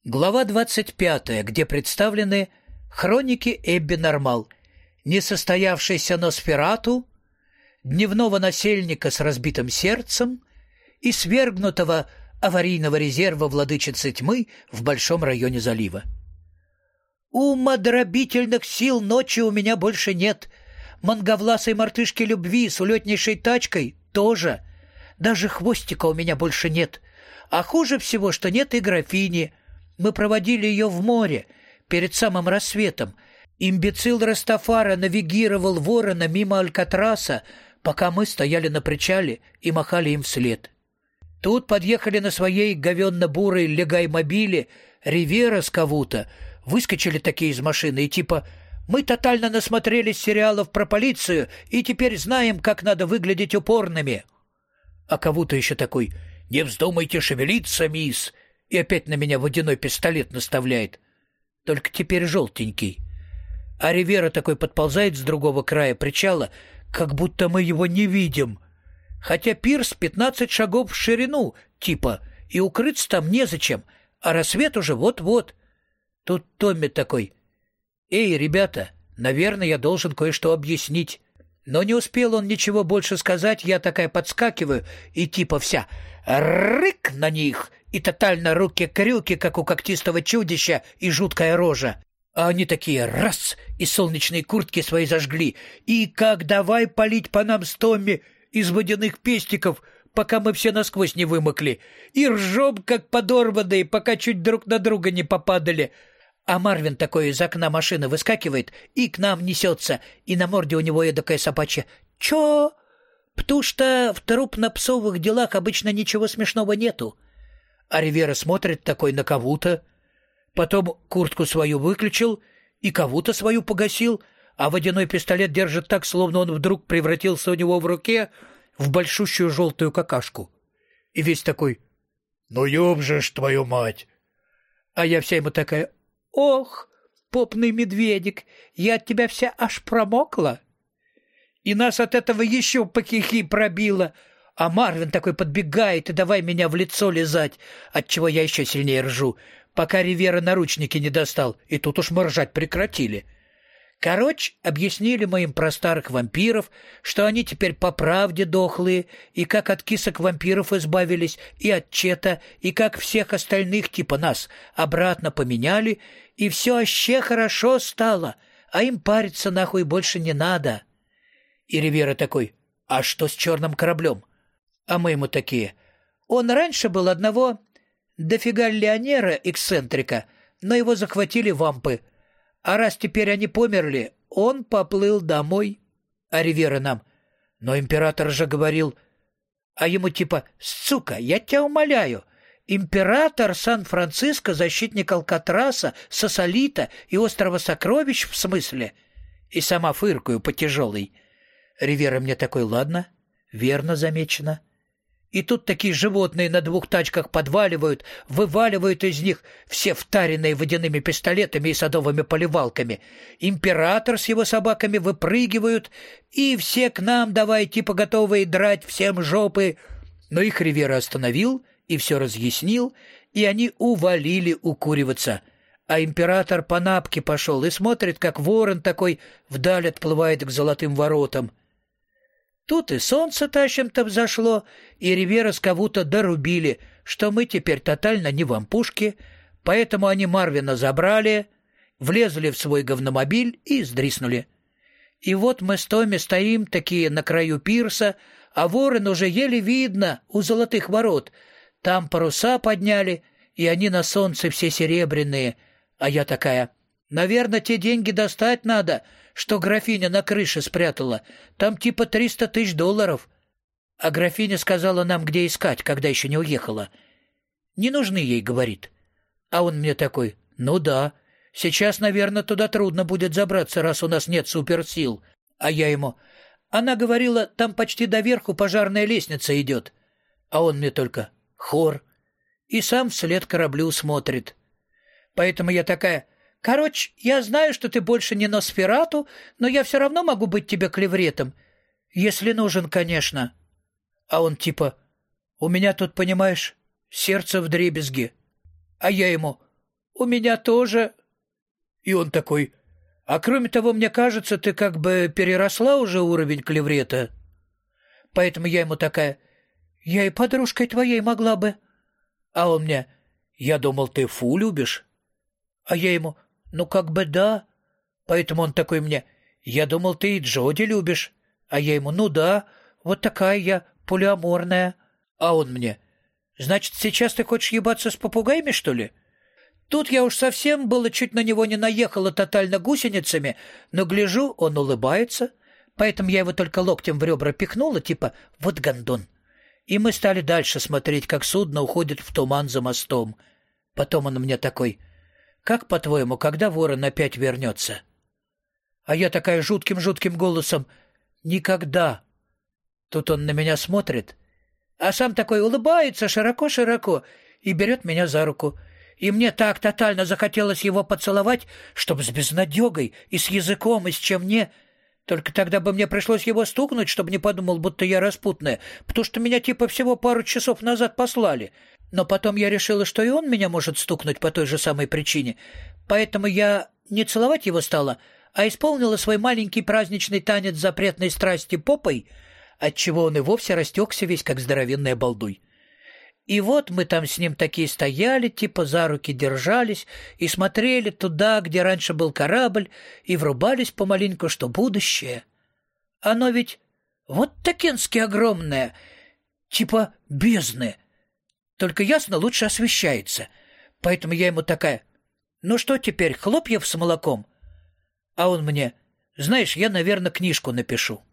Глава 25, где представлены хроники Эбби Нормал, несостоявшийся Носферату, дневного насельника с разбитым сердцем и свергнутого аварийного резерва владычицы тьмы в большом районе залива. Умодробительных сил ночи у меня больше нет. Манговласой мартышки любви с улетнейшей тачкой тоже. Даже хвостика у меня больше нет. А хуже всего, что нет и графини. Мы проводили ее в море перед самым рассветом. Имбецил Растафара навигировал ворона мимо Алькатраса, пока мы стояли на причале и махали им вслед. Тут подъехали на своей говенно-бурой легай-мобиле Ривера с Кавута, выскочили такие из машины и типа «Мы тотально насмотрелись сериалов про полицию и теперь знаем, как надо выглядеть упорными». А Кавута еще такой «Не вздумайте шевелиться, мисс», и опять на меня водяной пистолет наставляет. Только теперь желтенький. А Ривера такой подползает с другого края причала, как будто мы его не видим. Хотя пирс 15 шагов в ширину, типа, и укрыться там незачем, а рассвет уже вот-вот. Тут Томми такой: «Эй, ребята, наверное, я должен кое-что объяснить». Но не успел он ничего больше сказать, я такая подскакиваю и типа вся рык на них, и тотально руки-крюки, как у когтистого чудища, и жуткая рожа. А они такие раз, и солнечные куртки свои зажгли, и как давай палить по нам с Томми из водяных пестиков, пока мы все насквозь не вымокли, и ржем, как подорванные, пока чуть друг на друга не попадали. А Марвин такой из окна машины выскакивает и к нам несется, и на морде у него эдакая собачья «Чё?», потому что в трупно-псовых делах обычно ничего смешного нету. А Ривера смотрит такой на Кавута, потом куртку свою выключил и Кавута свою погасил, а водяной пистолет держит так, словно он вдруг превратился у него в руке в большущую желтую какашку. И весь такой «Ну ёб же ж твою мать!» А я вся ему такая «Ох, попный медведик, я от тебя вся аж промокла». И нас от этого еще по-хихи пробило. А Марвин такой подбегает и давай меня в лицо лизать, отчего я еще сильнее ржу, пока Ривера наручники не достал, и тут уж мы ржать прекратили. Короче, объяснили мы им про старых вампиров, что они теперь по правде дохлые, и как от кисок вампиров избавились, и от Чета, и как всех остальных типа нас обратно поменяли, и все вообще хорошо стало, а им париться нахуй больше не надо. И Ривера такой: «А что с черным кораблем?» А мы ему такие: «Он раньше был одного дофига леонера-эксцентрика, но его захватили вампы. А раз теперь они померли, он поплыл домой». А Ривера нам: «Но император же говорил...» А ему типа: «Сука, я тебя умоляю, император Сан-Франциско, защитник Алкатраса, Сосолита и острова Сокровищ в смысле?» И сама фыркаю по тяжелой. Ривера мне такой: «Ладно, верно замечено». И тут такие животные на двух тачках подваливают, вываливают из них все втаренные водяными пистолетами и садовыми поливалками. Император с его собаками выпрыгивают, и все к нам давай типа готовые драть всем жопы. Но их Ривера остановил и все разъяснил, и они увалили укуриваться. А император по напке пошел и смотрит, как ворон такой вдаль отплывает к золотым воротам. Тут и солнце тащим-то взошло, и Ривера с Кавута дорубили, что мы теперь тотально не вампушки, поэтому они Марвина забрали, влезли в свой говномобиль и сдриснули. И вот мы с Томми стоим такие на краю пирса, а ворон уже еле видно у золотых ворот. Там паруса подняли, и они на солнце все серебряные, а я такая: «Наверное, те деньги достать надо, что графиня на крыше спрятала. Там типа $300 000. А графиня сказала нам, где искать, когда еще не уехала. Не нужны ей, говорит. А он мне такой: «Ну да, сейчас, наверное, туда трудно будет забраться, раз у нас нет суперсил». А я ему: «Она говорила, там почти доверху пожарная лестница идет». А он мне только: «Хор». И сам вслед кораблю смотрит. Поэтому я такая: «Короче, я знаю, что ты больше не Носферату, но я все равно могу быть тебе клевретом. Если нужен, конечно». А он типа: «У меня тут, понимаешь, сердце вдребезги». А я ему: у меня тоже. И он такой: а кроме того, мне кажется, ты как бы переросла уже уровень клеврета. Поэтому я ему такая: я и подружкой твоей могла бы. А он мне: я думал, ты Фу любишь. А я ему: ну как бы да. Поэтому он такой мне: я думал, ты и Джоди любишь. А я ему: ну да, вот такая я, полиаморная. А он мне: значит, сейчас ты хочешь ебаться с попугаями, что ли? Тут я уж совсем было чуть на него не наехала тотально гусеницами, но гляжу, он улыбается, поэтому я его только локтем в ребра пихнула, типа «вот гондон». И мы стали дальше смотреть, как судно уходит в туман за мостом. Потом он мне такой: «Как, по-твоему, когда ворон опять вернется?» А я такая жутким-жутким голосом: «Никогда». Тут он на меня смотрит, а сам такой улыбается широко-широко и берет меня за руку. И мне так тотально захотелось его поцеловать, чтоб с безнадегой и с языком, и с чем не. Только тогда бы мне пришлось его стукнуть, чтобы не подумал, будто я распутная, потому что меня типа всего пару часов назад послали. Но потом я решила, что и он меня может стукнуть по той же самой причине. Поэтому я не целовать его стала, а исполнила свой маленький праздничный танец запретной страсти попой, отчего он и вовсе растекся весь, как здоровенный обалдуй. И вот мы там с ним такие стояли, типа за руки держались и смотрели туда, где раньше был корабль, и врубались помаленьку, что будущее. Оно ведь вот такенски огромное, типа бездны, только ясно лучше освещается. Поэтому я ему такая: ну что теперь, хлопьев с молоком? А он мне: знаешь, я, наверное, книжку напишу.